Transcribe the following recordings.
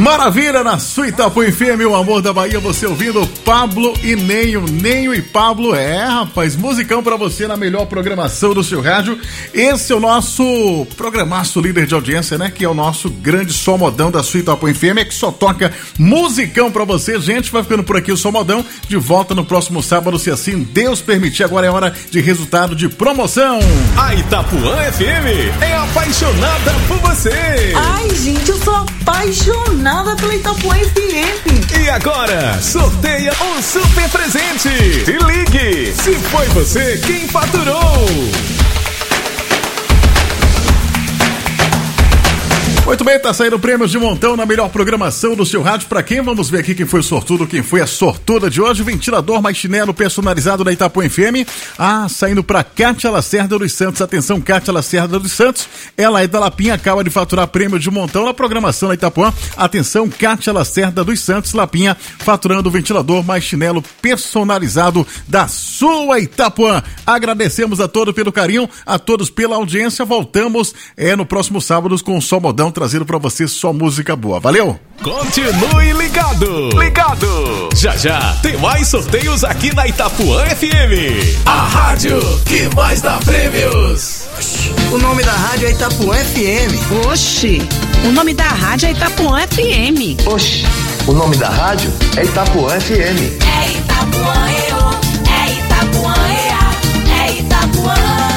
Maravilha, na sua Itapuã FM, o amor da Bahia, você ouvindo Pablo e Nenho e Pablo, rapaz, musicão pra você na melhor programação do seu rádio. Esse é o nosso programaço líder de audiência, né, que é o nosso grande Som Modão da sua Itapuã FM, que só toca musicão pra você. Gente, vai ficando por aqui o Som Modão, de volta no próximo sábado, se assim Deus permitir. Agora é hora de resultado de promoção. A Itapuã FM é apaixonada por você. Ai, gente, eu sou apaixonada pela Itapuã FM. E agora, sorteia um super presente. Se ligue, se foi você quem faturou. Muito bem, tá saindo prêmios de montão na melhor programação do seu rádio. Pra quem? Vamos ver aqui quem foi o sortudo, quem foi a sortuda de hoje. Ventilador mais chinelo personalizado da Itapuã FM. Saindo pra Cátia Lacerda dos Santos. Atenção, Cátia Lacerda dos Santos. Ela é da Lapinha, acaba de faturar prêmio de montão na programação da Itapuã. Atenção, Cátia Lacerda dos Santos, Lapinha, faturando o ventilador mais chinelo personalizado da sua Itapuã. Agradecemos a todos pelo carinho, a todos pela audiência. Voltamos no próximo sábado com o Som Modão, trazendo pra você só música boa. Valeu! Continue ligado! Já tem mais sorteios aqui na Itapuã FM. A rádio que mais dá prêmios. O nome da rádio é Itapuã FM. Oxi, o nome da rádio é Itapuã FM. Oxi, o nome da rádio é Itapuã FM. É Itapuã EO, é Itapuã EA, é Itapuã.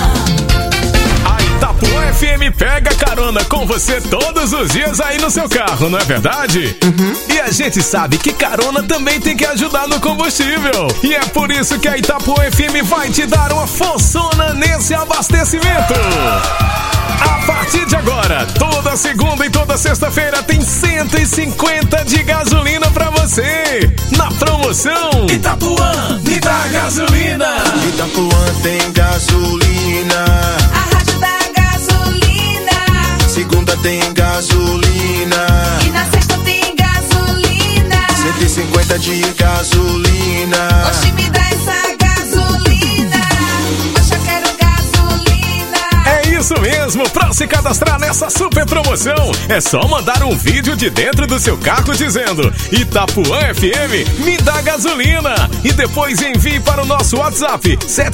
Itapuã FM pega carona com você todos os dias aí no seu carro, não é verdade? Uhum. E a gente sabe que carona também tem que ajudar no combustível. E é por isso que a Itapuã FM vai te dar uma forçona nesse abastecimento. A partir de agora, toda segunda e toda sexta-feira tem 150 de gasolina pra você. Na promoção Itapuã, me dá gasolina. Itapuã tem gasolina. A rádio da gasolina. Segunda tem gasolina. E na sexta tem gasolina. 150 de gasolina. Oxi, me dá essa gasolina. Oxe, eu quero gasolina. É isso mesmo, pra se cadastrar nessa super promoção, é só mandar um vídeo de dentro do seu carro dizendo Itapuã FM, me dá gasolina. E depois envie para o nosso WhatsApp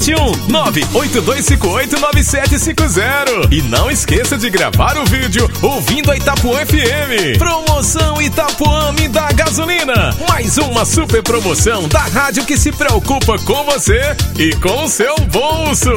71982589750. E não esqueça de gravar o vídeo ouvindo a Itapuã FM. Promoção Itapuã, me dá gasolina. Mais uma super promoção da rádio que se preocupa com você e com o seu bolso.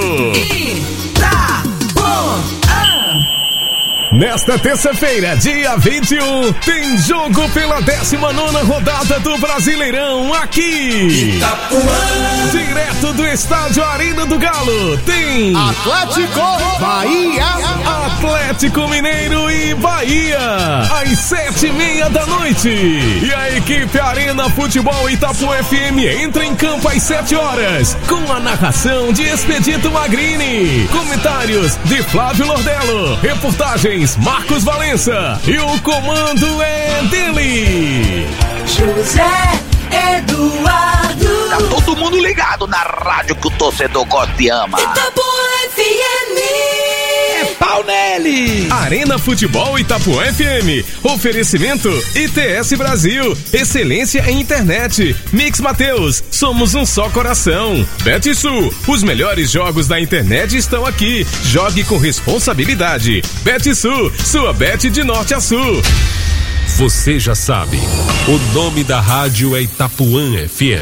Nesta terça-feira, dia 21, tem jogo pela 19ª rodada do Brasileirão aqui. Itapuã. Direto do estádio Arena do Galo, tem Atlético Bahia. Atlético Mineiro e Bahia, às 7:30 da noite. E a equipe Arena Futebol Itapuã FM entra em campo às 7 horas, com a narração de Expedito Magrini, comentários de Flávio Lordello, reportagens Marcos Valença, e o comando é dele, José Eduardo. Tá todo mundo ligado na rádio que o torcedor gosta e ama. Itapuã FM. É pau nele. Arena Futebol Itapuã FM. Oferecimento ITS Brasil, excelência em internet. Mix Mateus, somos um só coração. BetSul, os melhores jogos da internet estão aqui. Jogue com responsabilidade. BetSul, sua bet de norte a sul. Você já sabe, o nome da rádio é Itapuã FM.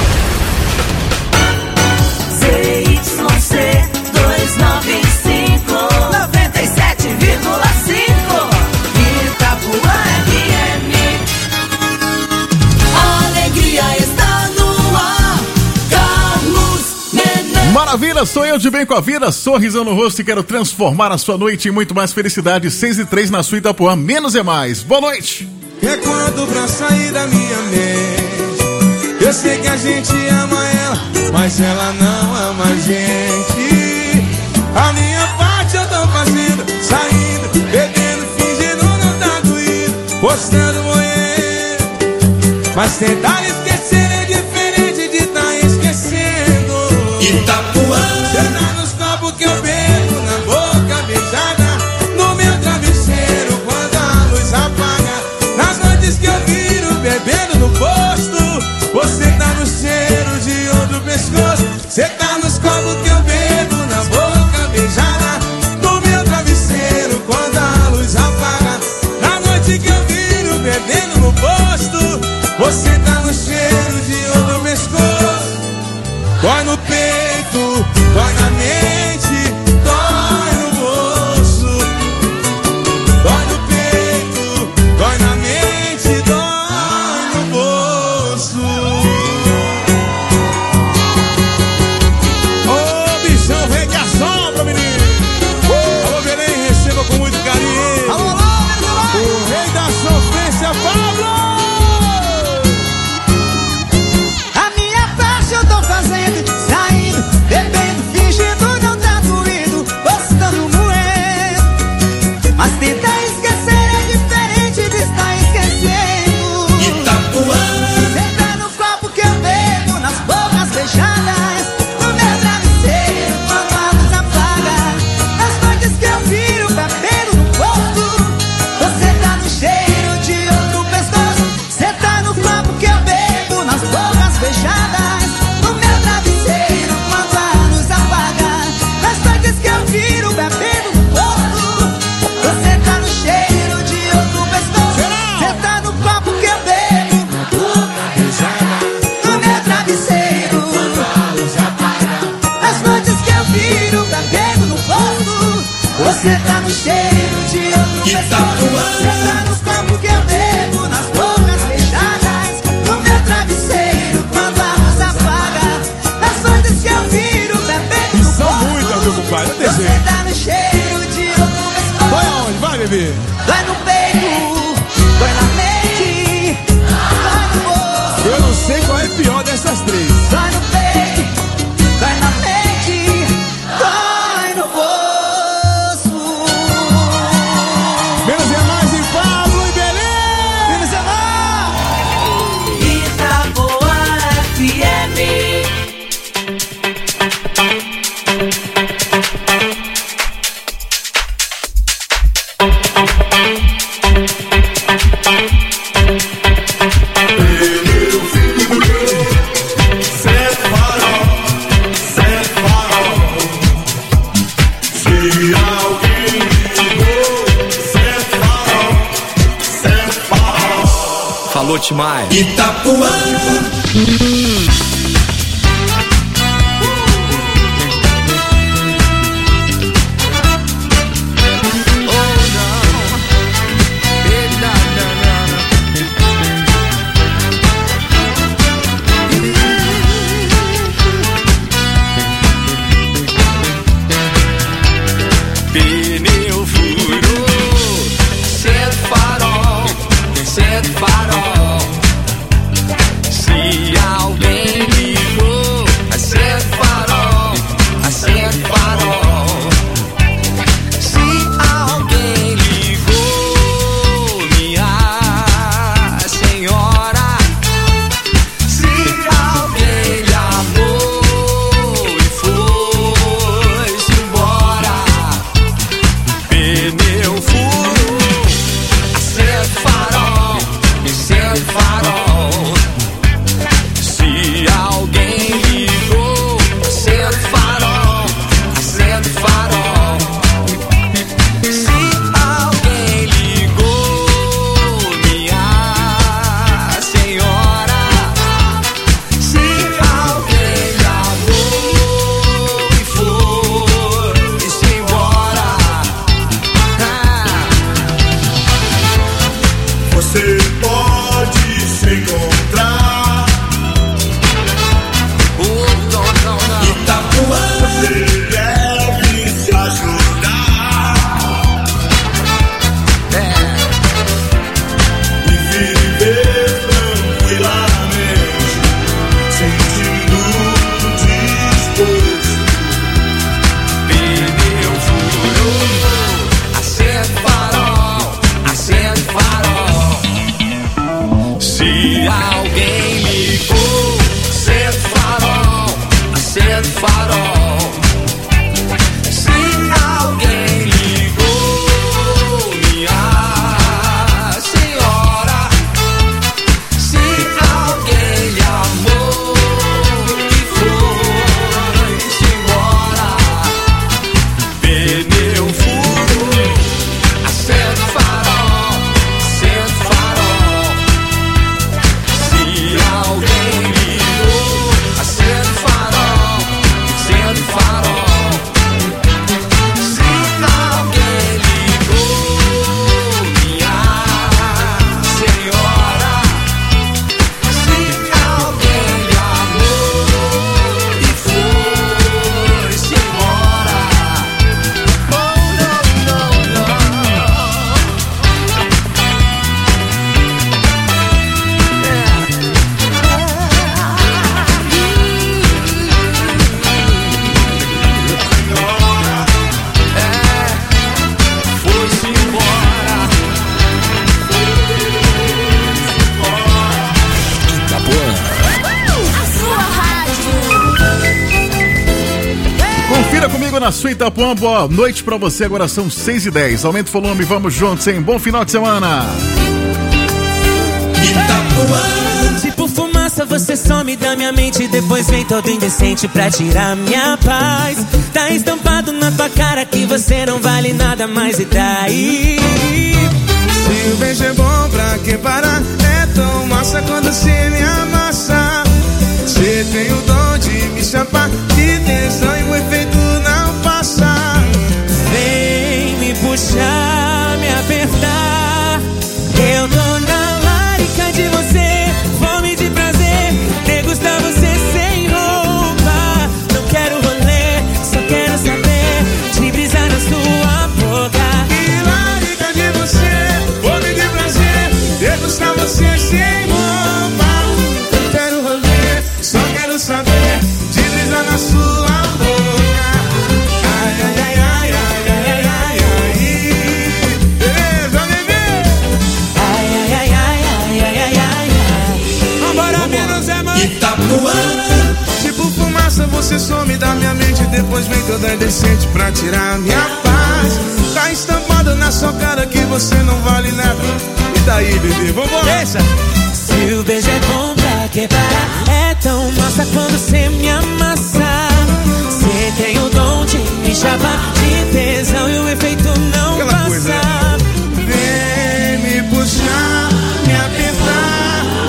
ZYC 295 97,5 Itapuã FM. A alegria está no ar. Carlos Menezes. Maravilha, sou eu de bem com a vida, sorrisão no rosto, e quero transformar a sua noite em muito mais felicidade. 6:03 na sua Itapuã, menos é mais. Boa noite. É quando pra sair da minha mente, eu sei que a gente ama ela, mas ela não ama a gente. A minha parte eu tô fazendo, saindo, bebendo, fingindo não tá doído, postando moer. Mas tentar esquecer é diferente de tá esquecendo. Itapuã. Será nos copos que eu bebo, na boca beijada, no meu travesseiro quando a luz apaga, nas noites que eu Maia. Itapuã. Pneu furou, acende farol, acende farol. Se alguém ligou, acende farol, acende farol. Se alguém ligou, minha senhora. Se alguém lhe amou e foi-se embora. Pneu furou, acende farol, acende farol. Se alguém ligou, acende farol, acende farol. Se alguém ligou, minha senhora. Se alguém lhe amou e foi-se embora. Você pode se encontrar. Itapuã. Você deve se ajudar. E viver tranquilamente, sentindo disposto. Pneu furou, acende farol, acende farol. Se alguém ligou, acende farol, acende farol. Se alguém ligou, minha senhora. Se alguém lhe amou e foi-se embora. Pneu furou, acende farol, acende farol. Se alguém ligou, acende farol, acende farol. Se alguém ligou, minha senhora. Se alguém lhe amou e foi-se embora. Foi-se embora. Confira comigo na sua Itapuã. Boa noite pra você. Agora são 6h10. Aumenta o volume, vamos juntos, hein? Bom final de semana. Tipo fumaça, você some da minha mente. Depois vem todo indecente pra tirar minha paz. Tá estampado na tua cara que você não vale nada mais, e daí? Se o beijo é bom, pra que parar? É tão massa quando você me amassa. Você tem o dom de me chapar de tesão e o efeito não passa. Vem me puxar, me apertar. Eu tô na larica de você, fome de prazer, degustar você sem roupa. Não quero rolê, só quero saber de brisar na sua boca. Que larica de você, fome de prazer, degustar você sem roupa. Não quero rolê, só quero saber de brisar na sua boca. Ai, ai, ai, ai, ai, ai, ai, ai. Beleza, bebê? Ai, ai, ai, ai, ai, ai, ai, ai, ai. Vambora, menos é mais. Itapuã. Tipo fumaça, você some da minha mente. Depois vem toda indecente pra tirar minha paz. Tá estampado na sua cara que você não vale nada. E daí, bebê, vambora. Deixa. Se o beijo é bom, pra que parar? É tão massa quando você me amassa. Você tem o dom de me chapar de tesão e o efeito não Aquela passa. coisa, né? Vem me puxar, me apertar.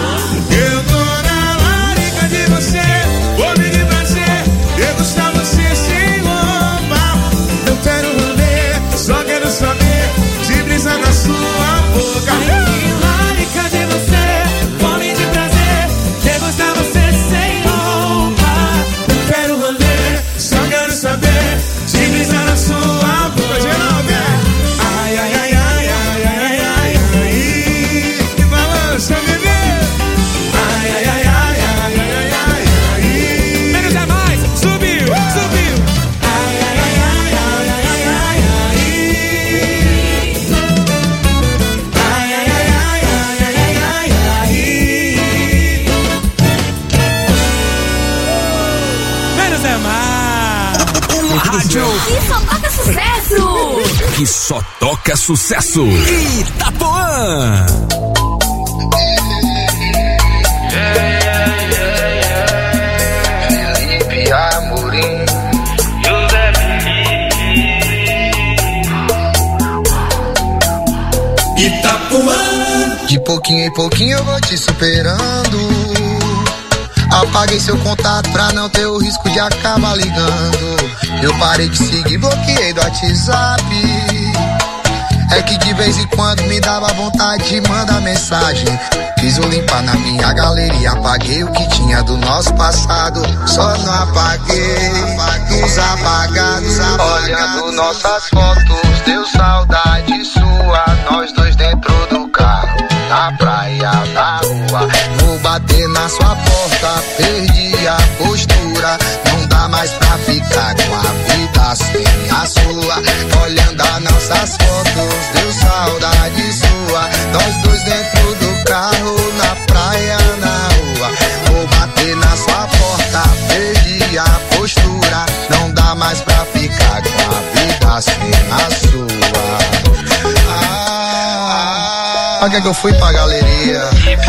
rádio que só toca sucesso. que só toca sucesso. Itapuã. Felipe Amorim. Itapuã. De pouquinho em pouquinho eu vou te superando. Apaguei seu contato pra não ter o risco de acabar ligando. Eu parei de seguir, bloqueei do WhatsApp. É que de vez em quando me dava vontade de mandar mensagem. Fiz o limpar na minha galeria, apaguei o que tinha do nosso passado. Só não apaguei os apagados. Olhando nossas fotos, deu saudade sua. Nós dois dentro do carro, na praia, na rua. Vou bater na sua porta, perdi a postura. Não dá mais pra ficar com a vida sem a sua. Olhando as nossas fotos, deu saudade sua. Nós dois dentro do carro, na praia, na rua. Vou bater na sua porta, perdi a postura. Não dá mais pra ficar com a vida sem a sua. Pra que eu fui pra galeria?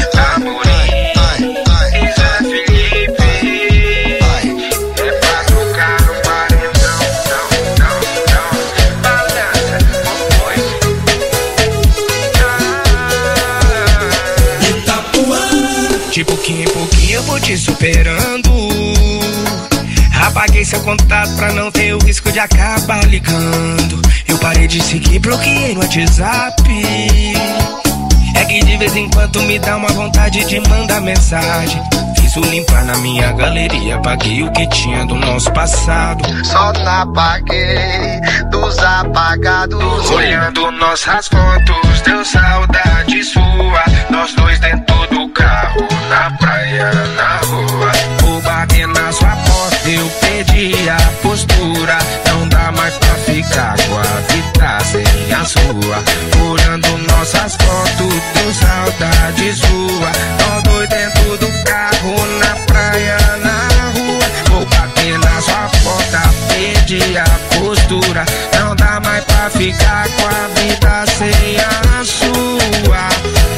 De pouquinho em pouquinho eu vou te superando. Apaguei seu contato pra não ter o risco de acabar ligando. Eu parei de seguir, bloqueei no WhatsApp. É que de vez em quando me dá uma vontade de mandar mensagem. Fiz o limpar na minha galeria, apaguei o que tinha do nosso passado. Só não apaguei dos apagados. Olhando nossas fotos, deu saudade sua. Nós dois dentro do carro, na praia, na rua. Vou bater na sua porta, eu perdi a postura. Não dá mais pra ficar com a vida sem a sua. Olhando nossas fotos, deu saudade sua. Nós dois dentro do carro, na praia, na rua. Vou bater na sua porta, perdi a postura. Não dá mais pra ficar com a vida sem a sua.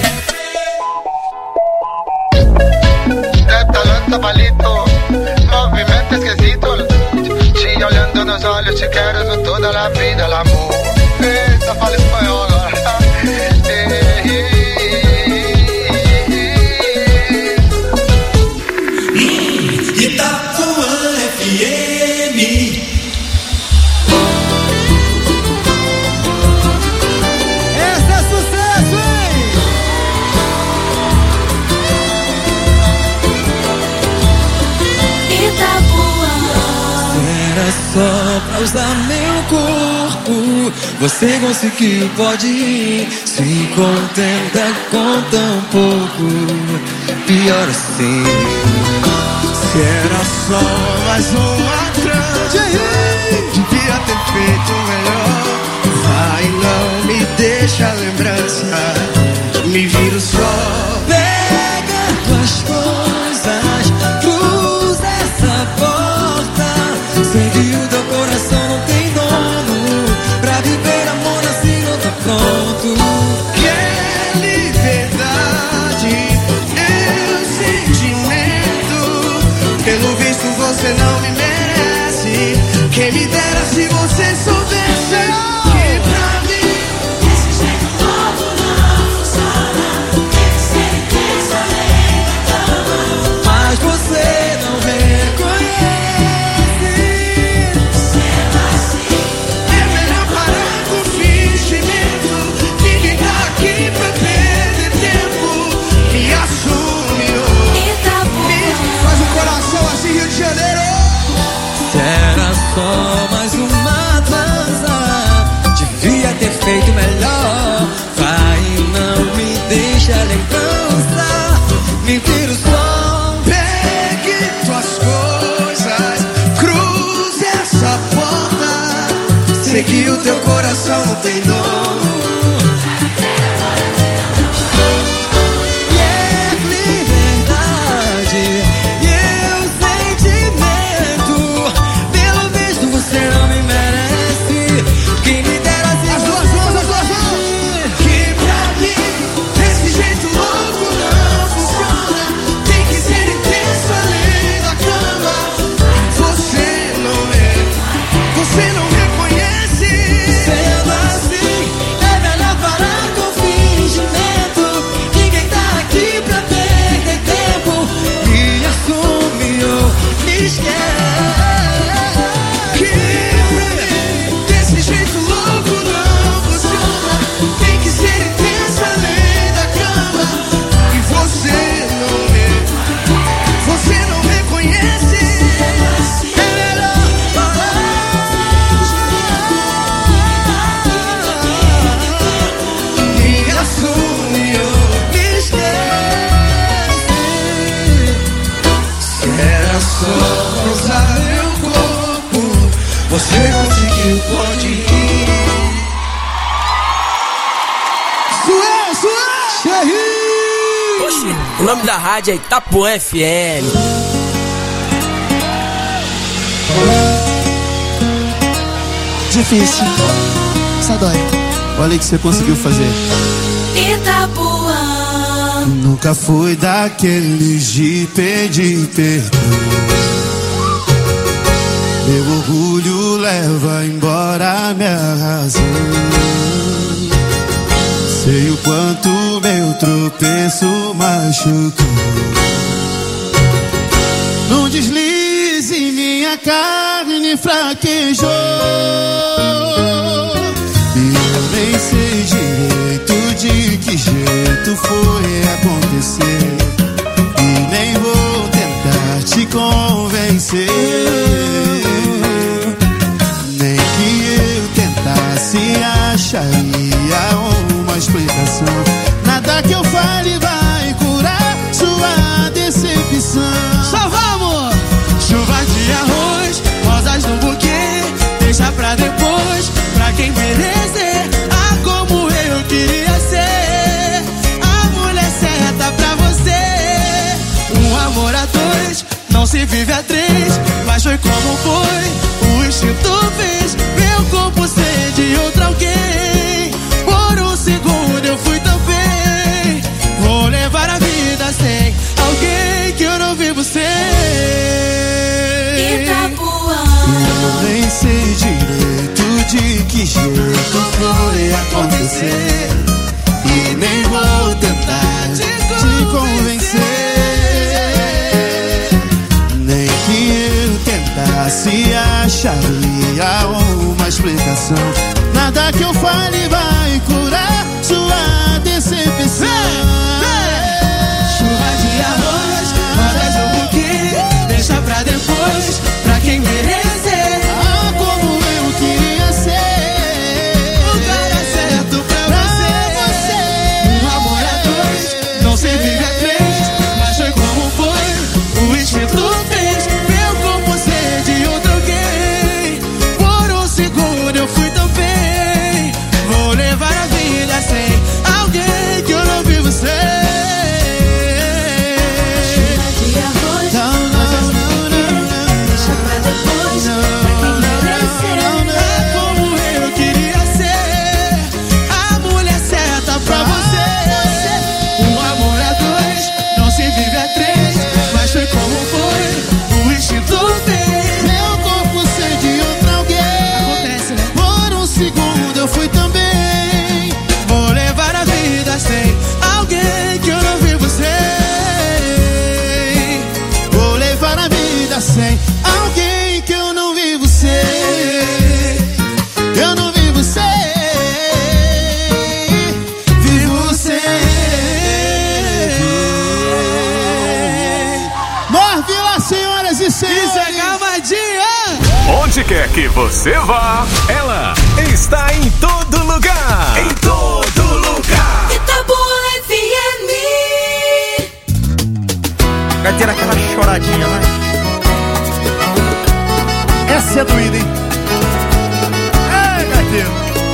De talento palito, movimento esquisito. Sigue olhando nos olhos, te quero toda la vida, el amor. Essa fala espanhol agora. Itapuã FM. Esse é sucesso, hein? Itapuã. Era só pra usar meu corpo. Você conseguiu, pode ir. Se contenta com tão pouco. Pior assim. Se era só mais uma trança, devia ter feito melhor. Vai, não me deixa lembrança. Me viro só. Pega tuas coisas, cruza essa porta. Sei que o teu coração não tem dono. Pra viver amor assim não tá pronto. Quer liberdade, sentimento. Pelo visto você não me merece. Quem me dera se você soubesse que pra mim Esse jeito novo não funciona. Tem que ser intenso além da cama. mas você não reconhece. Sendo assim, É melhor parar com fingimento. Ninguém tá aqui pra perder tempo. Me assume, Itapuã. Faz um coração assim, Rio de Janeiro. Era só mais uma trança. Devia ter feito melhor. Vai, não me deixa lembrança. Me vira o som. Pegue tuas coisas, cruze essa porta. Sei que o teu coração não tem dono. E é liberdade, e eu sentimento. Pelo visto você não me merece. só usar meu corpo, você conseguiu, pode ir. Oxi, o nome da rádio é Itapuã FM. Difícil, só dói. Olha o que você conseguiu fazer. Itapuã. Nunca fui daqueles de pedir perdão. Meu orgulho leva embora minha razão. Sei o quanto meu tropeço machucou. Num deslize minha carne fraquejou. E eu nem sei direito de que jeito foi acontecer. E nem vou tentar te convencer. Nem que eu tentasse acharia uma explicação. Nada que eu fale vai curar sua decepção. Só vamos! Chuva de arroz, rosas no buquê, deixa pra depois, pra quem merecer. Ah, como eu queria ser a mulher certa pra você. Um amor a dois, não se vive a três, mas foi como foi, o instinto fez meu corpo ser de outro alguém. Por um segundo eu fui tão bem, vou levar a vida sem alguém que eu não vivo sem. Eu nem sei direito de que jeito foi acontecer. E nem vou tentar te convencer. Nem que eu tentasse acharia uma explicação. Nada que eu fale vai curar sua decepção. Chuva de arroz, rodas no buquê, deixa pra depois, pra quem merecer. Ah, como eu queria ser o cara certo pra você. Um amor a dois, não se vive a três, mas foi como foi, o instinto fez meu corpo ser de outro alguém. Por um segundo eu fui tão bem, vou levar a vida sem alguém que eu não vivo sem. Sem alguém que eu não vivo sem. Eu não vivo sem. Vivo sem. Morvila, senhoras e senhores. Isso é Cavadinha. Onde quer que você vá, ela está em todo lugar. Em todo lugar. Itapuã FM. Vai ter aquela choradinha, né? Essa é doída, hein? É, gatinho.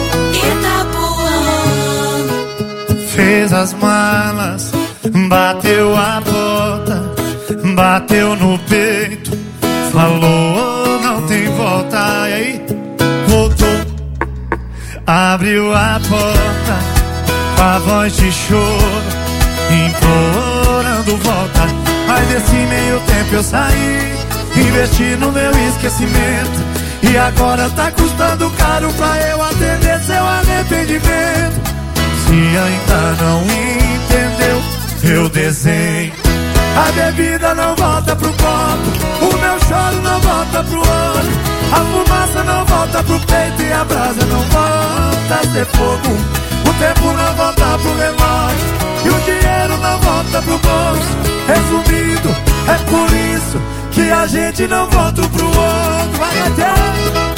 Itapuã. Fez as malas, bateu a porta, bateu no peito, falou não tem volta. E aí, voltou, abriu a porta, com a voz de choro, implorando volta. Mas nesse meio tempo eu saí, investi no meu esquecimento, e agora tá custando caro pra eu atender seu arrependimento. Se ainda não entendeu, eu desenho. A bebida não volta pro copo, o meu choro não volta pro olho, a fumaça não volta pro peito e a brasa não volta a ser fogo. O tempo não volta pro relógio e o dinheiro não volta pro bolso. Resumindo, é por isso que a gente não volta pro outro. Vai até.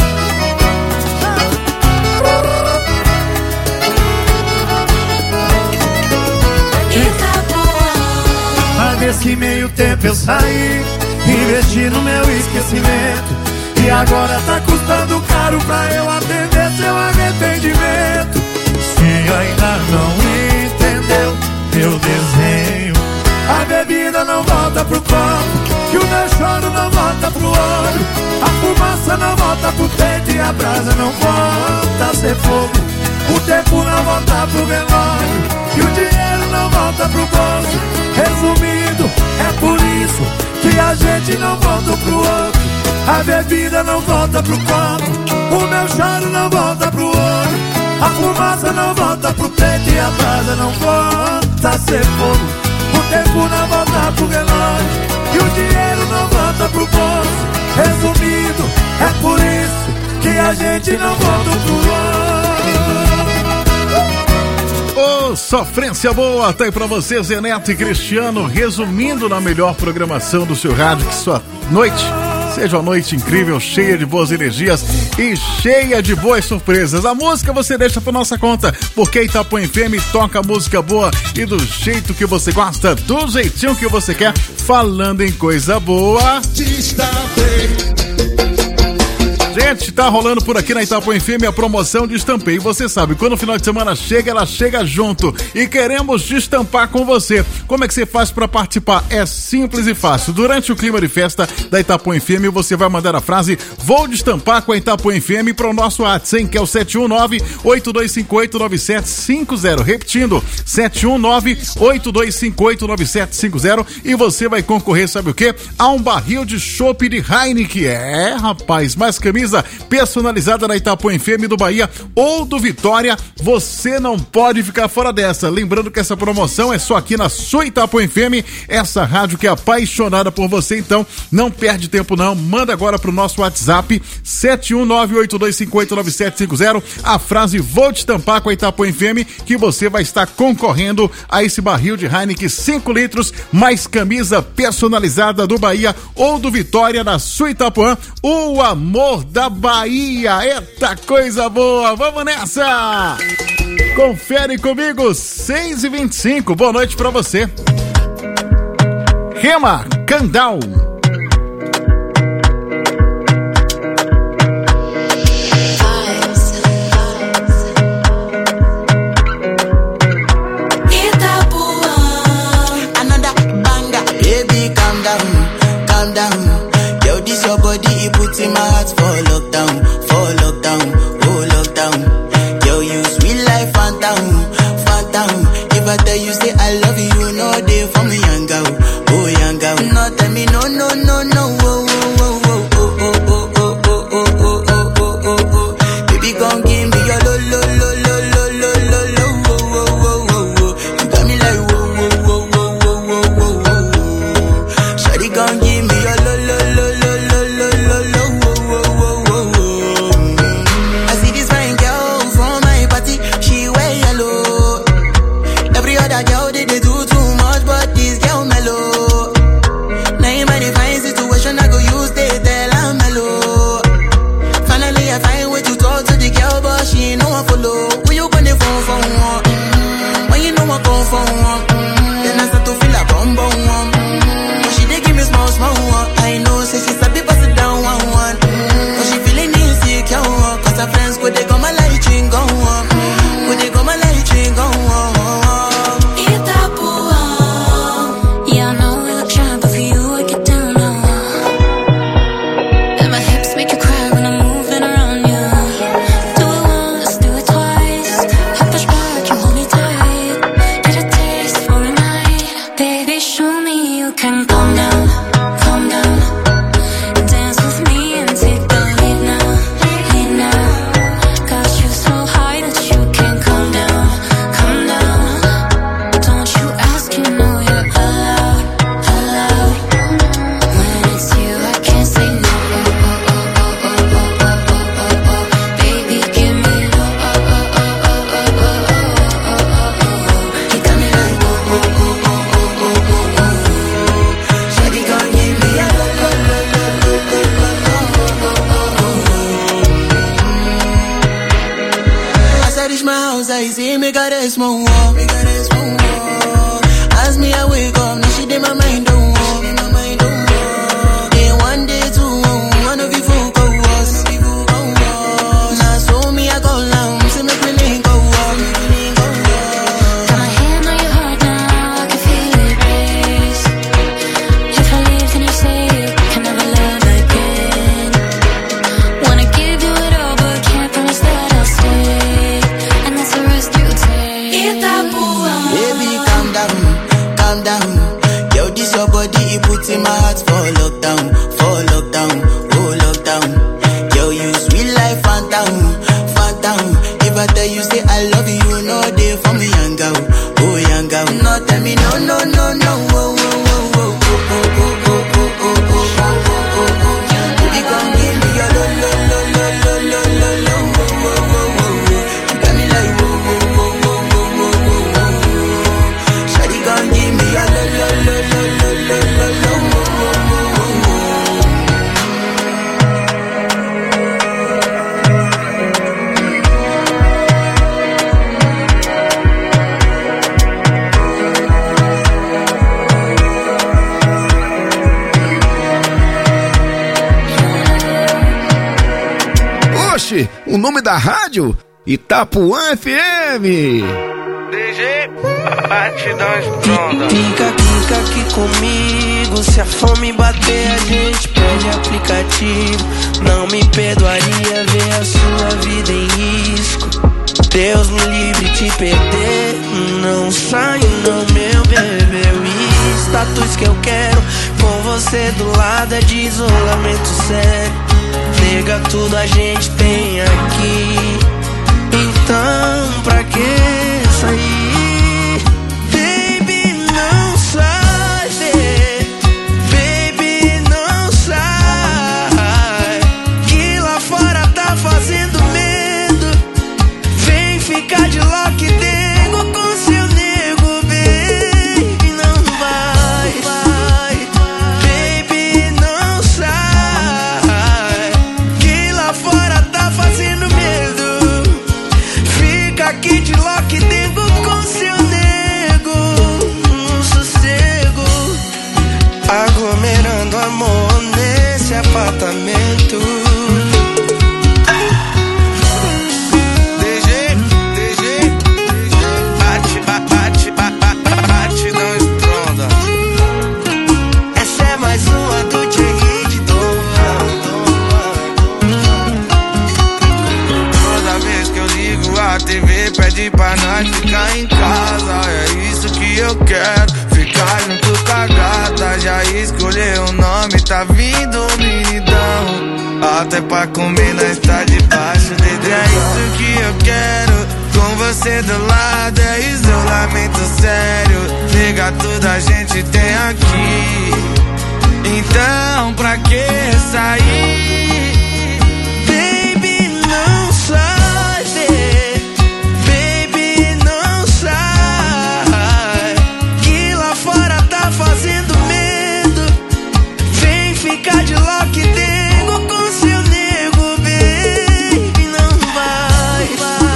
Mas nesse meio tempo eu saí, investi no meu esquecimento. E agora tá custando caro pra eu atender seu arrependimento. Se ainda não entendeu meu desenho, a bebida não volta pro copo, e o meu choro não volta pro olho. A fumaça não volta pro peito e a brasa não volta a ser fogo. O tempo não volta pro relógio e o dinheiro não volta pro bolso. Resumindo, é por isso que a gente não volta pro outro. A bebida não volta pro copo, o meu choro não volta pro olho. A fumaça não volta pro peito e a brasa não volta a ser fogo. O tempo não volta pro relógio e o dinheiro não volta pro bolso. Resumindo, é por isso que a gente não volta pro outro. Ô, sofrência boa, tá aí pra você, Zé Neto e Cristiano, resumindo na melhor programação do seu rádio, que sua noite seja uma noite incrível, cheia de boas energias e cheia de boas surpresas. A música você deixa pra nossa conta, porque Itapuã FM toca música boa e do jeito que você gosta, do jeitinho que você quer, falando em coisa boa. Gente, tá rolando por aqui na Itapuã FM a promoção de Estampei. Você sabe, quando o final de semana chega, ela chega junto. E queremos destampar com você. Como é que você faz para participar? É simples e fácil. Durante o clima de festa da Itapuã FM, você vai mandar a frase "Vou destampar com a Itapuã FM" para o nosso WhatsApp, que é o 719-8258-9750. Repetindo, 719-8258-9750. E você vai concorrer, sabe o quê? A um barril de chopp de Heineken. É, rapaz, mais camisa personalizada na Itapuã FM do Bahia ou do Vitória, você não pode ficar fora dessa. Lembrando que essa promoção é só aqui na sua Itapuã FM, essa rádio que é apaixonada por você. Então não perde tempo não, manda agora pro nosso WhatsApp 71982589750 a frase "Vou te estampar com a Itapuã FM", que você vai estar concorrendo a esse barril de Heineken 5 litros, mais camisa personalizada do Bahia ou do Vitória na sua Itapuã. O amor da Bahia, eita coisa boa, vamos nessa! Confere comigo, 6h25, boa noite pra você. Rema, Candal. In my heart for lockdown, oh lockdown. Yo, you sweet life, phantom. If I tell you say I love you, you know they for me, young girl, oh young girl. No tell me no, oh, baby gon' give me your lo. You got me like whoa. Shawty gon' give me your lo. Oxe, o nome da rádio? Itapuã FM. DG, batidão estronda. Fica aqui comigo. Se a fome bater, a gente pede aplicativo. Não me perdoaria ver a sua vida em risco. Deus me livre de perder. Não saio não, meu bebê. O status que eu quero com você do lado é de isolamento sério. Nega, tudo a gente tem aqui. Então pra que sair? Baby, não sai. Baby, não sai. Que lá fora tá fazendo medo. Vem ficar de lock dengo com seu nego. Baby, não vai. Baby, não sai. Que lá fora tá fazendo medo. Fica aqui de lock dengo com seu nego. Sossego. Aglomerando amor nesse apartamento. Batidão estronda. Essa é mais uma do Thierry de Toda vez que eu ligo a TV, pede pra nós ficar em casa. É isso que eu quero, ficar junto com a gata. Já escolheu o nome, tá vindo unidão. Até pra comer nós tá debaixo dele. É isso que eu quero, com você do lado. É isolamento sério. Nega, tudo a gente tem aqui. Então pra que sair? Baby, não sai. Baby, não sai. Que lá fora tá fazendo medo. Vem ficar de lock dengo com seu nego. Baby, não vai.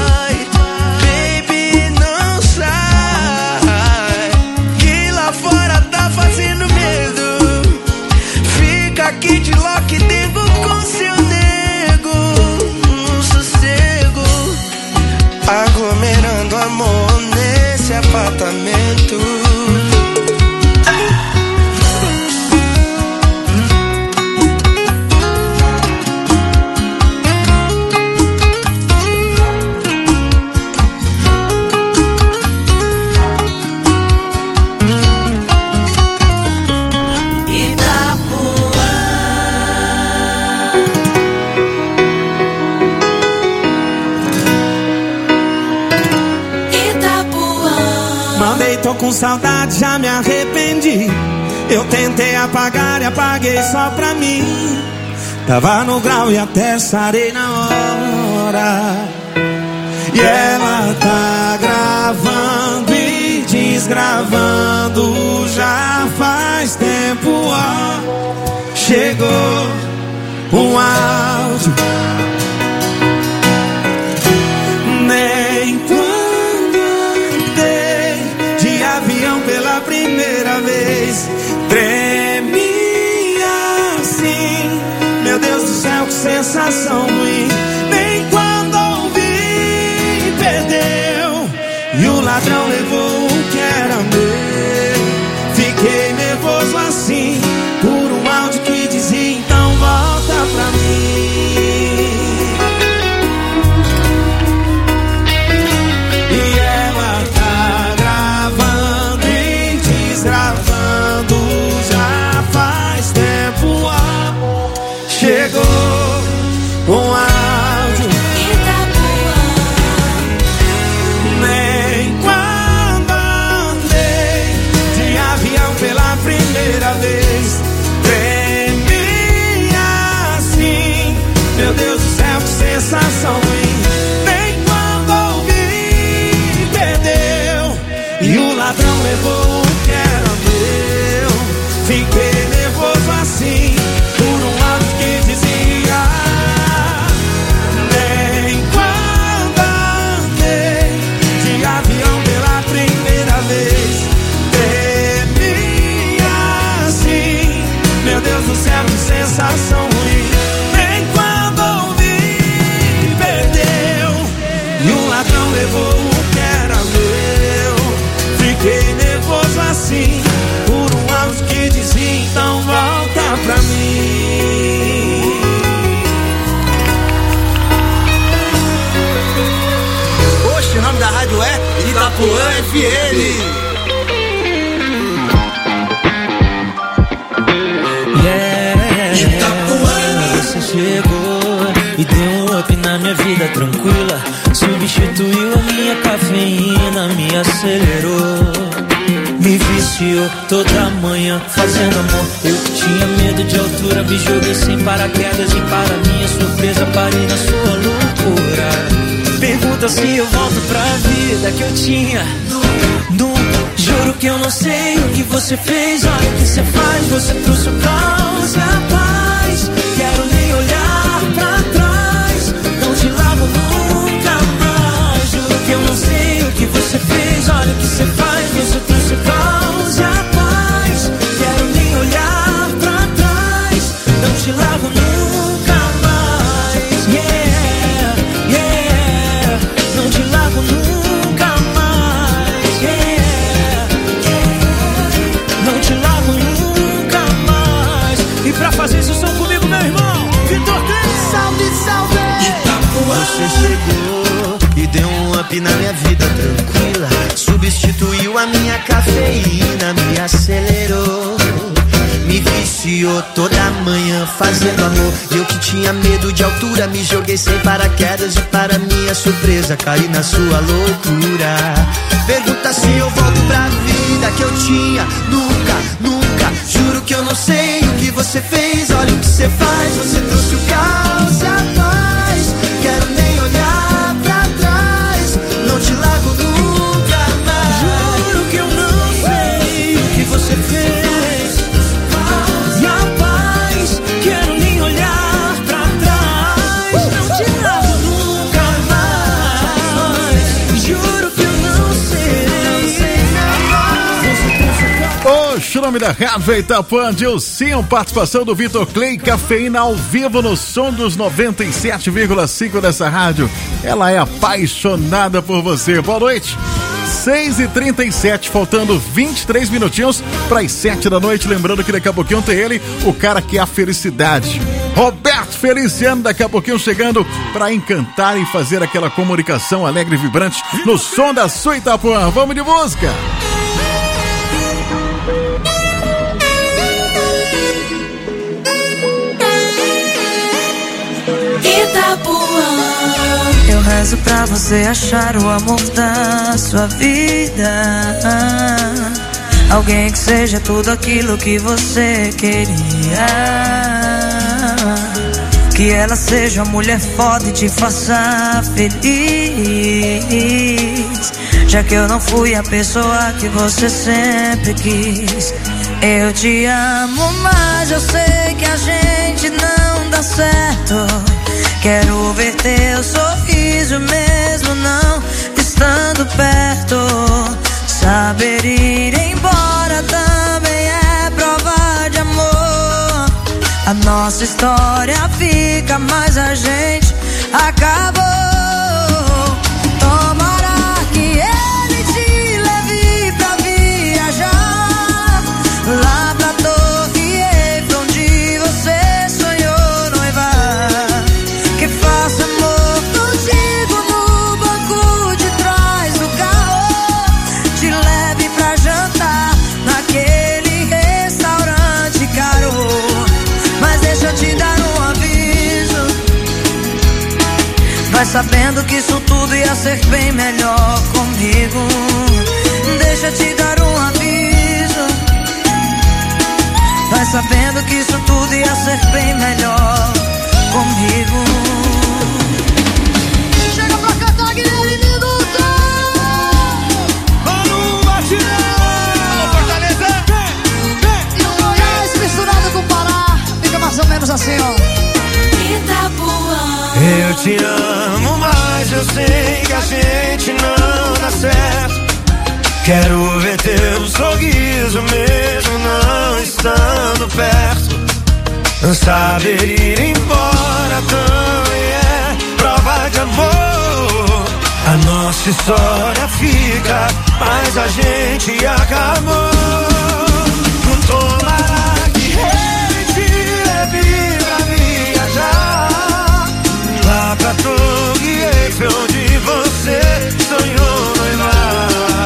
Baby, não sai. Que lá fora tá fazendo medo. Fica aqui de lock dengo com seu nego. Sossego. Aglomerando amor nesse apartamento. Mandei, tô com saudade, já me arrependi. Eu tentei apagar e apaguei só pra mim. Tava no grau e até sarei na hora. E ela tá gravando e desgravando já faz tempo, ó. Chegou um áudio. Nem quando andei de avião pela primeira vez tremi assim. Meu Deus do céu, que sensação ruim. Nem quando ouvi, perdeu. E o ladrão levou o que era meu. Fiquei nervoso assim por um áudio que dizia: então volta pra mim. E ela tá gravando e desgravando já faz tempo, ó. Chegou um áudio. Nem quando andei de avião pela primeira vez tremi assim. Meu Deus do céu, que sensação ruim. Nem quando ouvi, perdeu. E o ladrão levou o que era meu. Fiquei nervoso assim por um áudio que dizia: nem quando andei de avião pela primeira vez tremi assim. Meu Deus do céu, que sensação ruim. Nem quando ouvi, Itapuã FM. Você chegou e deu um up na minha vida tranquila. Substituiu a minha cafeína, me acelerou. Me viciou toda manhã fazendo amor. Eu que tinha medo de altura, me joguei sem paraquedas. E para minha surpresa parei na sua loucura. Pergunta se eu volto pra vida que eu tinha. Nunca, juro que eu não sei o que você fez. Olha o que você faz, você trouxe o caos e a paz. Quero nem olhar pra trás, não te largo nunca mais. Juro que eu não sei o que você fez. Olha o que você faz, você trouxe o caos e a paz. Quero nem olhar pra trás, não te largo nunca mais. Yeah, yeah, não te largo nunca mais. Yeah, yeah, não te largo nunca mais. E pra fazer esse som comigo, meu irmão, Vitor Clay. Salve, salve! Você chegou e deu um up na minha vida tranquila. Substituiu a minha cafeína, me acelerou. Me viciou toda manhã fazendo amor. Eu que tinha medo de altura, me joguei sem paraquedas. E para minha surpresa caí na sua loucura. Pergunta se eu volto pra vida que eu tinha. Nunca, nunca, juro que eu não sei o que você fez. Olha o que você faz, você trouxe o caos e a paz. Quero nem olhar pra trás, não te largo nunca mais. Juro que eu não sei o que você fez. E a paz, quero nem olhar pra trás, não te largo nunca mais. Juro que eu não sei. O nome da rádio Itapuã, Dilcinho, participação do Vitor Clay, cafeína ao vivo no som dos 97,5 dessa rádio. Ela é apaixonada por você. Boa noite. 6h37, faltando 23 minutinhos para as 7 da noite. Lembrando que daqui a pouquinho tem ele, o cara que é a felicidade. Roberto Feliciano, daqui a pouquinho chegando para encantar e fazer aquela comunicação alegre e vibrante no som da sua Itapuã. Vamos de música! Eu rezo pra você achar o amor da sua vida. Alguém que seja tudo aquilo que você queria. Que ela seja uma mulher foda e te faça feliz. Já que eu não fui a pessoa que você sempre quis. Eu te amo, mas eu sei que a gente não dá certo. Quero ver teu sorriso mesmo não estando perto. Saber ir embora também é prova de amor. A nossa história fica, mas a gente acabou. Tomara que ele te leve pra viajar lá pra Torre Eiffel, onde você sonhou noivar. Que faça amor contigo no banco de trás do carro. Te leve pra jantar naquele restaurante caro. Mas deixa eu te dar um aviso. Vai sabendo que isso tudo ia ser bem melhor comigo. Deixa eu te dar um aviso. Vai sabendo que isso tudo ia ser bem melhor comigo. Chega pra cantar, Guilherme Minuto! Vamos, Batilão! Fortaleza! E o Goiás misturado com o Pará. Fica mais ou menos assim, ó. Itapuã. Eu te amo, mas eu sei que a gente não dá certo. Quero ver teu sorriso mesmo não estando perto. Saber ir embora também é prova de amor. A nossa história fica, mas a gente acabou. Tomara que ele te leve pra viajar lá pra Torre Eiffel, onde você sonhou noivar.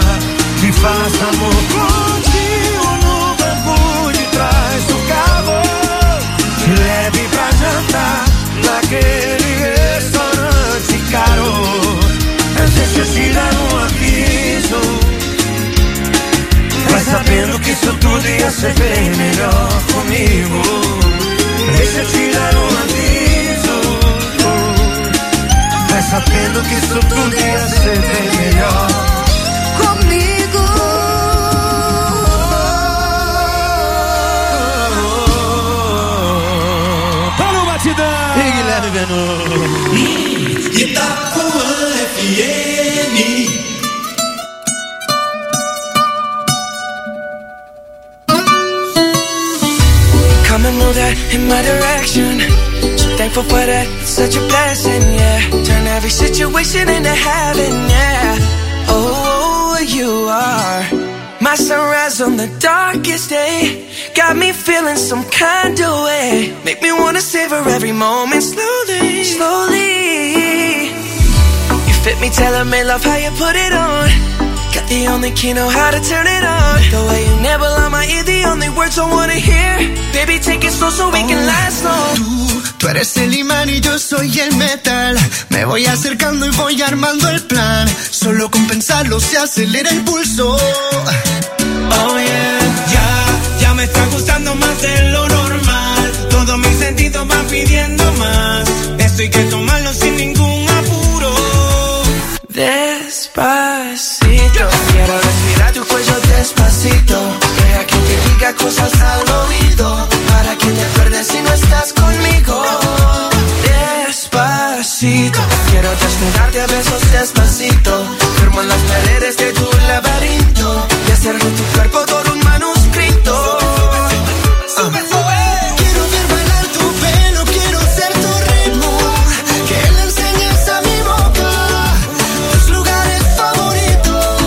você bem melhor comigo. Deixa eu te dar um aviso. Vai sabendo que isso tudo ia ser bem melhor comigo. Para o batidão e Guilherme Venom. Itapuã FM. Come and move that in my direction. So thankful for that, it's such a blessing, yeah. Turn every situation into heaven, yeah. Oh, you are my sunrise on the darkest day. Got me feeling some kind of way. Make me wanna savor every moment slowly, slowly. You fit me, tailor-made, love how you put it on. Got the only key, know how to turn it on. The way you never lie my ear, the only words I wanna hear. Baby, take it slow so we can last long. Tú eres el imán y yo soy el metal. Me voy acercando y voy armando el plan. Solo con pensarlo se acelera el pulso. Oh yeah, ya me está gustando más de lo normal. Todos mis sentidos van pidiendo más. Esto hay que tomarlo sin ningún apuro. Despacito, quiero respirar tu cuello despacito. Deja que te diga cosas al oído, para que te acuerdes si no estás conmigo. Despacito, quiero desnudarte a besos despacito. Firmo en las paredes de tu laberinto y hacer de tu cuerpo todo un manuscrito. Quiero ver bailar tu pelo, quiero ser tu ritmo. Que le enseñes a mi boca tus lugares favoritos.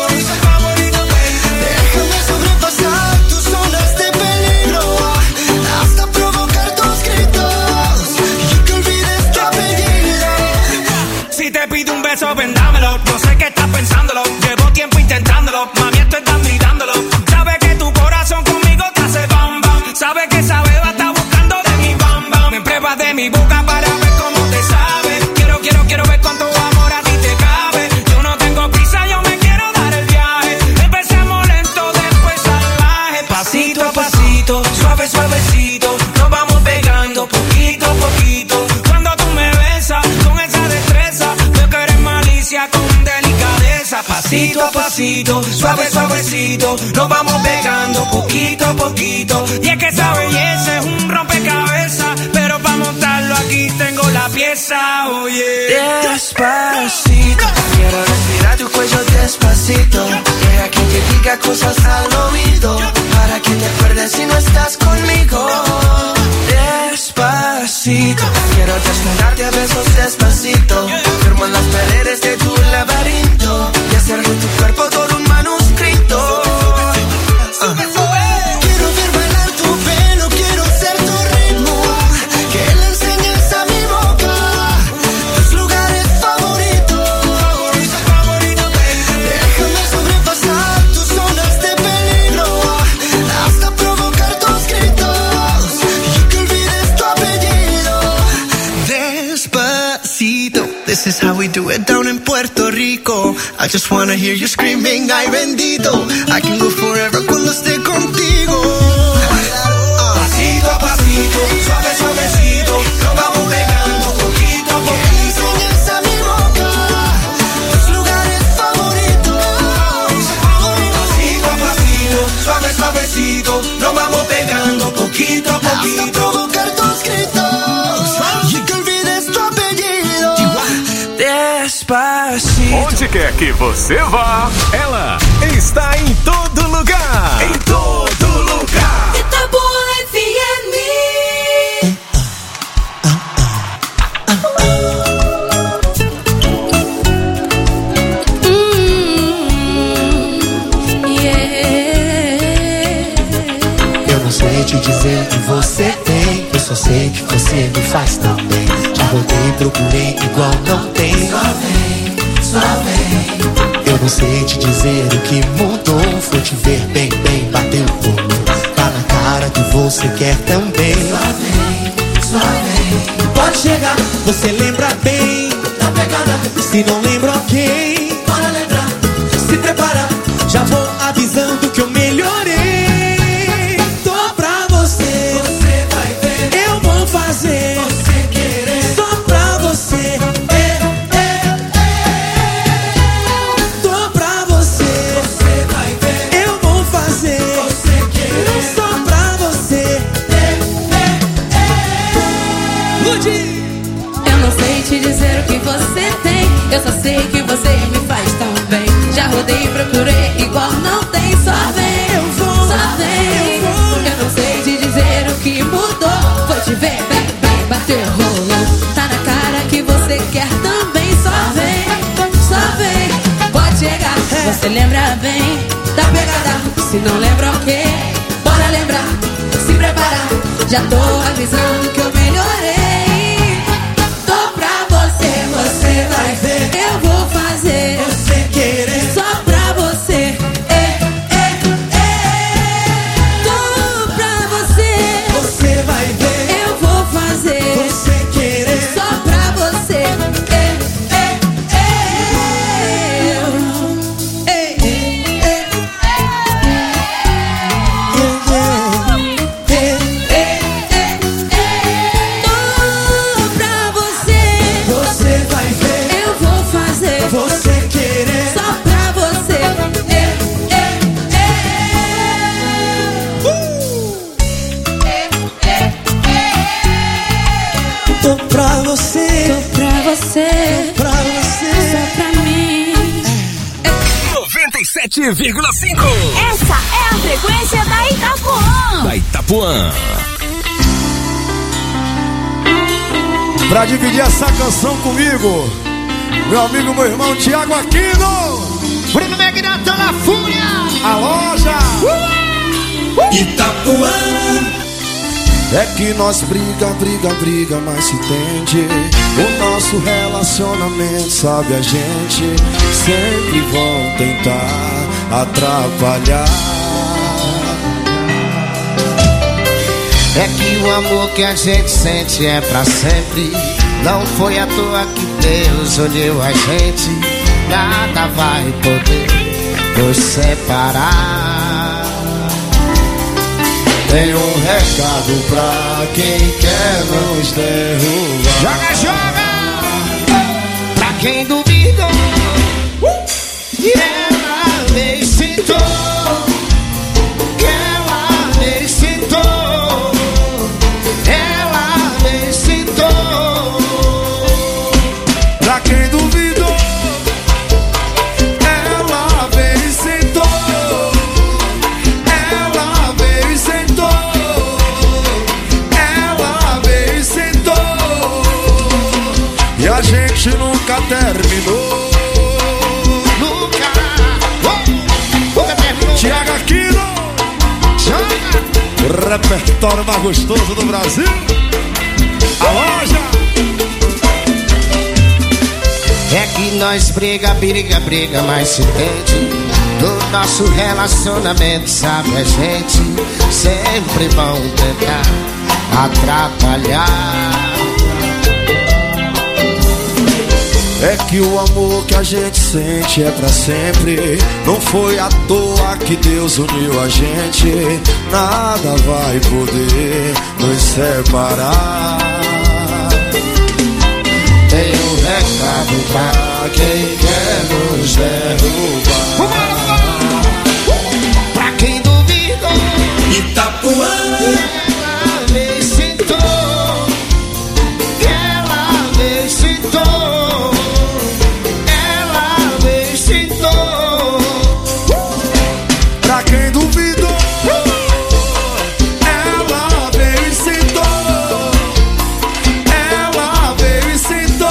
Déjame sobrepasar tus zonas de peligro, hasta provocar tus gritos y que olvides tu apellido. Si te pido un beso, ven dámelo. No sé qué estás pensándolo, llevo tiempo intentándolo. Mami, esto estás mirándolo. Sabes que tu corazón conmigo te hace bam bam. Sabes que esa beba está buscando de mi bam bam. Me pruebas de mi boca para ver cómo te sabe. Quiero ver cuánto amor a ti te cabe. Yo no tengo prisa, yo me quiero dar el viaje. Empecemos lento, después salvaje. Pasito a pasito, suave, suavecito. Nos vamos pegando poquito a poquito. Cuando tú me besas con esa destreza, veo que eres malicia con delicadeza. Pasito a pasito, suave, suavecito. Nos vamos pegando poquito a poquito. Y es que esa belleza es un rompecabezas, pero para montarlo aquí tengo la pieza, oye. Despacito, quiero respirar tu cuello despacito. Deja que te diga cosas al oído, para que te acuerdes si no estás conmigo. Despacito, quiero desnudarte a besos despacito. Firmo en las paredes de tu laberinto y hacer de tu cuerpo todo un manuscrito. Quiero ver bailar tu pelo, quiero ser tu ritmo. Que le enseñes a mi boca tus lugares favoritos. Déjame sobrepasar tus zonas de peligro, hasta provocar tus gritos y que olvides tu apellido. Despacito, this is how we do it down in Puerto Rico. I just wanna hear you screaming, ay bendito. I can go forever cuando esté contigo. Pasito a pasito, suave, suavecito. Nos vamos pegando poquito a poquito. Enseñas a mi boca tus lugares favoritos. Pasito a pasito, suave, suavecito. Nos vamos pegando poquito a poquito. Hasta provocar tus gritos y que olvides tu apellido. Despacito. Onde quer que você vá, ela está em todo lugar. Em todo lugar. Itapuã FM. Eu não sei te dizer o que você tem, eu só sei que você me faz tão bem. Já rodei, procurei, igual não tem. Só vem, só vem. Eu não sei te dizer o que mudou, foi te ver bem, bem, bateu o pulo. Tá na cara que você quer também. Só vem, pode chegar, você lembra bem da pegada. Se não lembra, ok, bora lembrar. se prepara, já vou avisando que eu melhorei. Eu só sei que você me faz tão bem. Já rodei e procurei, igual não tem. Só vem, eu vou, só vem. Eu não sei te dizer o que mudou. Vou te ver, bem, bem, bateu, rolou. Tá na cara que você quer também. Só vem, pode chegar. Você lembra bem da pegada. Se não lembra, ok, bora lembrar. Se preparar, já tô avisando que eu melhorei. Tô pra você, você vai ver. Eu vou fazer você querer. Só pra você. Tô pra você. Você vai ver. Eu vou fazer você querer. Só pra você. Tô pra você, tô pra você, tô pra você, só pra mim. 97,5. Essa é a frequência da Itapuã. Da Itapuã. Pra dividir essa canção comigo, meu amigo, meu irmão Thiago Aquino, Bruno Magnata na Fúria, a loja Itapuã. É que nós briga, mas se entende. O nosso relacionamento, sabe, a gente sempre vão tentar atrapalhar. É que o amor que a gente sente é pra sempre. Não foi à toa que Deus uniu a gente. Nada vai poder nos separar. Tem um recado pra quem quer nos derrubar. Joga! Pra quem duvidou, ela me citou. Ela me citou. Ela me citou. Pra quem duvidou, ela me citou. Ela me citou. Ela me citou. E a gente nunca terminou. Nunca terminou. Thiago Aquino, o repertório mais gostoso do Brasil. A loja. É que nós briga, mas se entende. Do nosso relacionamento, sabe, a gente sempre vão tentar atrapalhar. É que o amor que a gente sente é pra sempre. Não foi à toa que Deus uniu a gente. Nada vai poder nos separar. Tem um recado pra quem quer nos derrubar. Pra quem duvida, Itapuã. ela me citou. Ela me citou. Ela me citou. Pra quem duvidou, ela me citou. Ela me citou.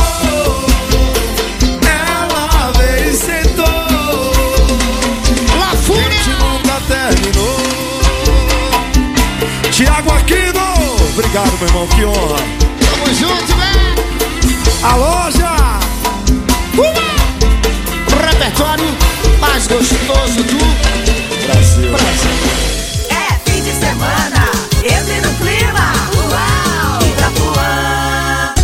Ela me citou. La Fúria. A gente nunca terminou. Thiago Aquino, obrigado, meu irmão, que honra. Tamo junto, velho. A loja. O repertório mais gostoso do Brasil. É fim de semana, entre no clima. Uau! Itapuã.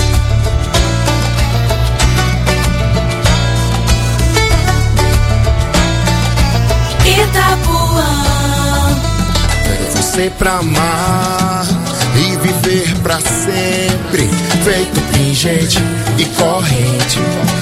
Itapuã. Quero você pra amar e viver pra sempre, feito pingente e corrente.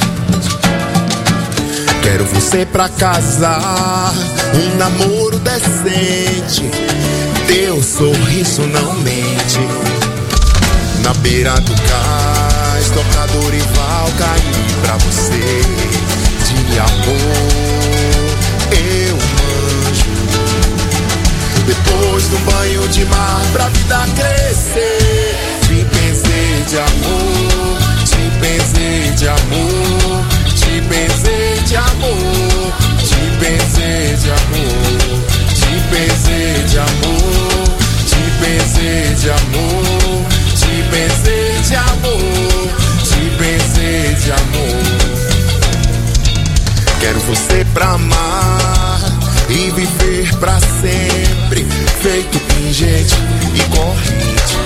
Quero você pra casar, um namoro decente. Teu sorriso não mente. Na beira do cais, Cais, toca Dorival, caí pra você. De amor eu manjo. Depois do banho de mar pra vida crescer, te pensei de amor, te pensei de amor, te pensei de amor, te pensei de amor, te pensei de amor, te pensei de amor, te pensei de amor, te pensei de amor. Quero você pra amar e viver pra sempre, feito pingente e corrente.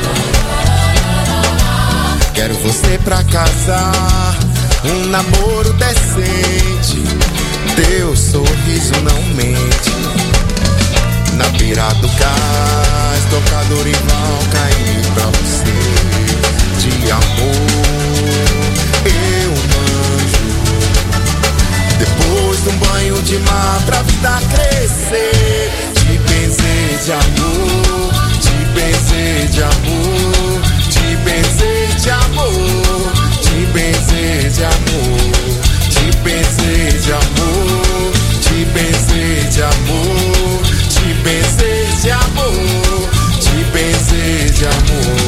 Quero você pra casar, um namoro decente, teu sorriso não mente. Na beira do cais, toca Dorival, caí pra você. De amor eu manjo. Depois de um banho de mar pra vida crescer, te pensei de amor, te pensei de amor, te pensei de amor, te pensei de amor, te pensei de amor, te pensei de amor, te pensei de amor, te pensei de amor.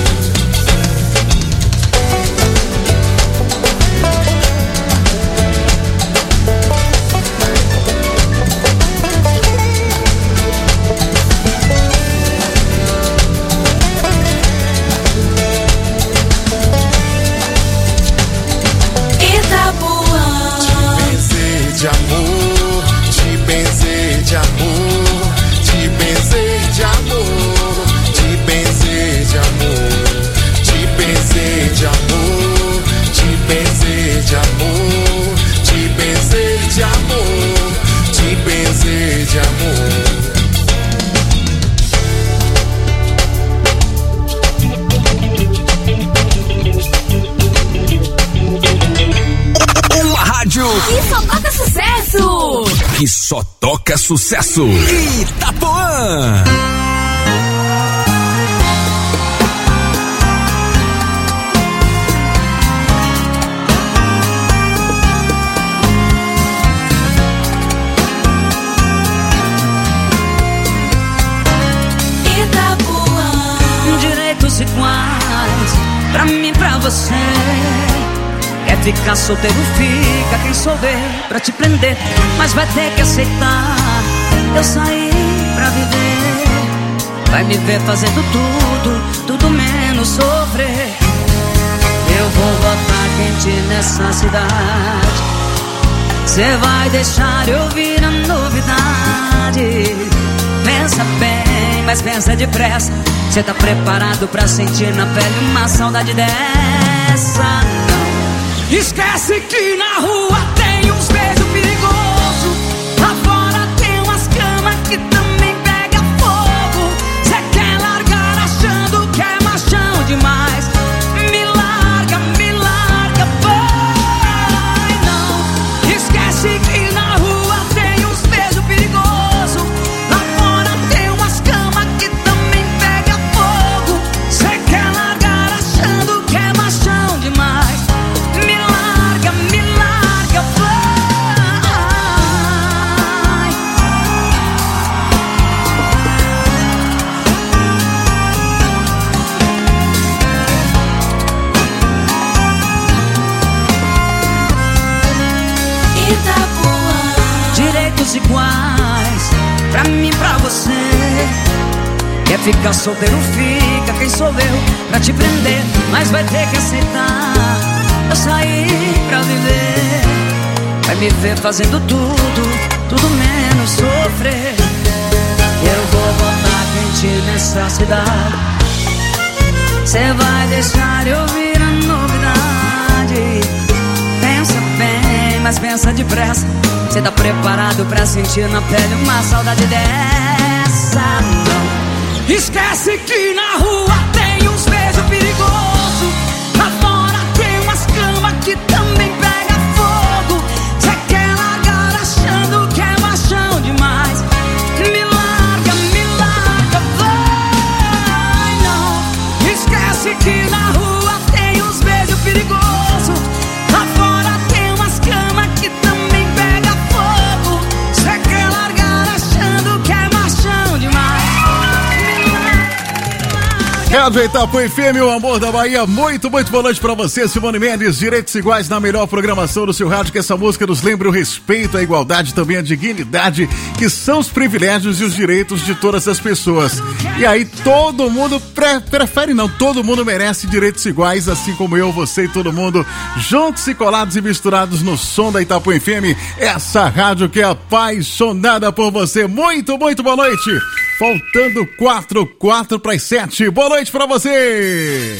De amor, te pensei de amor, te pensei de amor, te pensei de amor, te pensei de amor, te pensei de amor, te pensei de amor, te pensei de amor. Que só toca sucesso! Que só toca sucesso! Itapuã! Itapuã. Direitos iguais, pra mim e pra você. Quer ficar solteiro, fica. Quem souber pra te prender, mas vai ter que aceitar. Eu saí pra viver, vai me ver fazendo tudo, tudo menos sofrer. Eu vou botar quente nessa cidade, cê vai deixar eu vir a novidade. Pensa bem, mas pensa depressa. Cê tá preparado pra sentir na pele uma saudade dessa? Esquece que na rua tem uns beijos perigosos, lá fora tem umas camas que também pega fogo. Cê quer largar achando que é machão demais? Me larga, vai não. Esquece que na rua tem uns beijos perigosos, lá fora tem umas camas que também pega fogo. Cê quer largar achando que é machão demais? Me larga, vai. Itapuã. Direitos iguais, pra mim e pra você. Quer ficar solteiro, fica. Quem sou eu pra te prender, mas vai ter que aceitar. Eu saí pra viver, vai me ver fazendo tudo, tudo menos sofrer. Eu vou botar quente nessa cidade, cê vai deixar eu vir a novidade. Pensa bem, mas pensa depressa. Cê tá preparado pra sentir na pele uma saudade dessa? Não. Esquece que na rua tem uns beijos perigosos, lá fora tem umas camas que também pega fogo. Cê quer largar achando que é machão demais? Me larga, vai não. Esquece que na rua tem uns beijos perigosos, Rádio Itapuã FM, o amor da Bahia. Muito boa noite pra você, Simone Mendes. Direitos iguais na melhor programação do seu rádio, que essa música nos lembra o respeito, a igualdade, também a dignidade, que são os privilégios e os direitos de todas as pessoas. E aí todo mundo prefere não, todo mundo merece direitos iguais, assim como eu, você e todo mundo, juntos e colados e misturados no som da Itapuã FM. Essa rádio que é apaixonada por você. Muito boa noite. Faltando 4 para as 7. Boa noite pra você.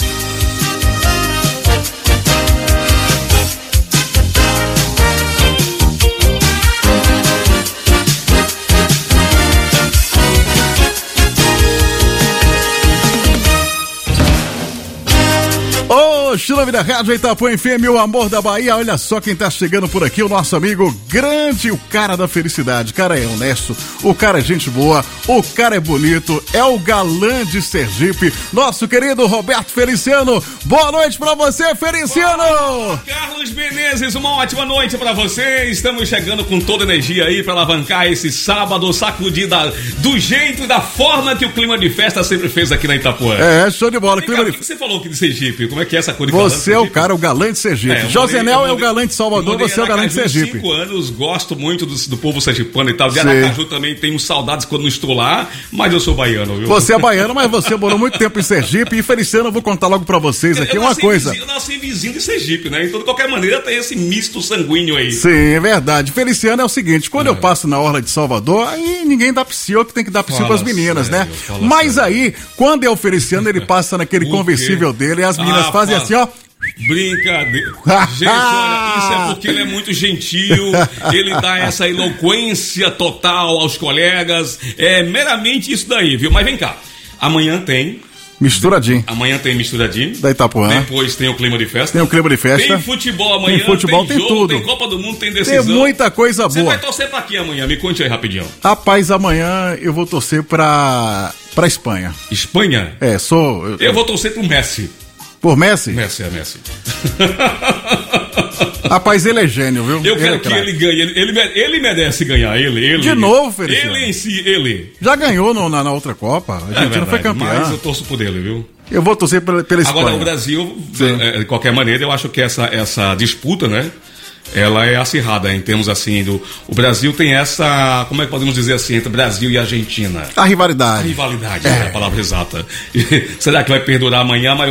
Nome da Rádio Itapuã FM, o amor da Bahia. Olha só quem tá chegando por aqui, o nosso amigo grande, o cara da felicidade. O cara é honesto, o cara é gente boa, o cara é bonito, é o galã de Sergipe, nosso querido Roberto Feliciano. Boa noite pra você, Feliciano! Olá, Carlos Menezes, uma ótima noite pra você. Estamos chegando com toda a energia aí pra alavancar esse sábado, sacudida do jeito e da forma que o clima de festa sempre fez aqui na Itapuã. É, show de bola. O que você falou aqui de Sergipe? Como é que é essa cor de Você é o cara, o galã de Sergipe. Josenel é o galã de Salvador, você é o galã de Sergipe. 5 anos, gosto muito do povo sergipano e tal. De Aracaju também tenho saudades quando não estou lá, mas eu sou baiano, viu? Você é baiano, mas você morou muito tempo em Sergipe. E Feliciano, eu vou contar logo pra vocês aqui uma coisa. Eu nasci vizinho de Sergipe, né? Então, de qualquer maneira, tem esse misto sanguíneo aí. Sim, é verdade. Feliciano é o seguinte, quando eu passo na orla de Salvador, aí ninguém dá psiu, que tem que dar psiu pras meninas, né? Mas aí, quando é o Feliciano, ele passa naquele conversível dele e as meninas fazem assim, ó. Brincadeira. Gente, olha, isso é porque ele é muito gentil, ele dá essa eloquência total aos colegas, é meramente isso daí, viu? Mas vem cá, amanhã tem Misturadinho. Amanhã tem Misturadinho. Da Itapuã. Depois tem o clima de festa. Tem o clima de festa. Tem futebol amanhã. Tem futebol, tem jogo, tudo. Tem Copa do Mundo, tem decisão. Tem muita coisa boa. Você vai torcer pra quê amanhã? Me conte aí rapidinho. Rapaz, amanhã eu vou torcer pra Espanha. Espanha? É, eu vou torcer pro Messi. Por Messi? Messi, é Messi. Rapaz, ele é gênio, viu? Eu quero que ele ganhe. Ele merece ganhar. Ele. De novo, Feliciano. Ele em si, ele. Já ganhou na outra Copa. A Argentina foi campeã. Mas eu torço por ele, viu? Eu vou torcer pela Espanha. Agora, o Brasil, de qualquer maneira, eu acho que essa disputa, né? Ela é acirrada em termos assim o Brasil tem essa, como é que podemos dizer assim, entre Brasil e Argentina? A rivalidade. A rivalidade é a palavra exata. Será que vai perdurar amanhã?